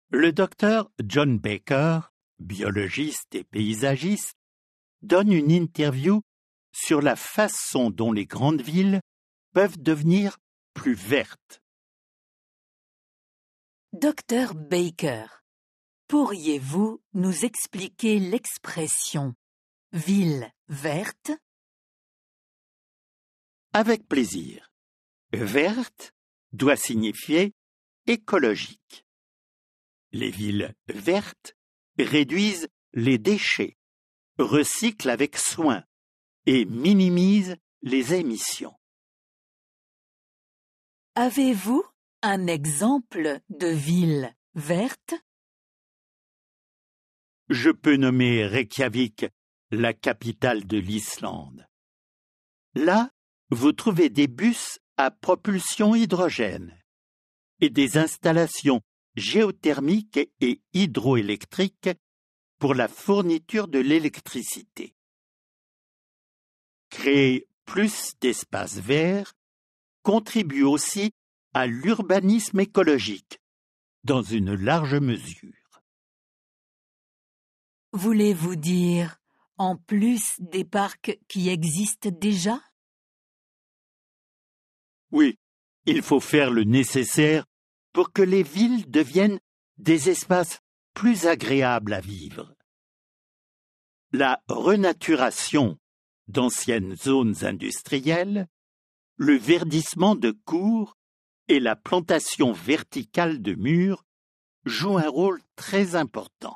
Le docteur John Baker, biologiste et paysagiste, donne une interview sur la façon dont les grandes villes peuvent devenir plus vertes. Docteur Baker, pourriez-vous nous expliquer l'expression « ville verte » ? Avec plaisir. Verte doit signifier écologique. Les villes vertes réduisent les déchets, recyclent avec soin et minimisent les émissions. Avez-vous un exemple de ville verte ? Je peux nommer Reykjavik, la capitale de l'Islande. Là, vous trouvez des bus à propulsion hydrogène et des installations géothermiques et hydroélectriques pour la fourniture de l'électricité. Créer plus d'espaces verts contribue aussi à l'urbanisme écologique, dans une large mesure. Voulez-vous dire en plus des parcs qui existent déjà ? Oui, il faut faire le nécessaire pour que les villes deviennent des espaces plus agréables à vivre. La renaturation d'anciennes zones industrielles, le verdissement de cours et la plantation verticale de murs jouent un rôle très important.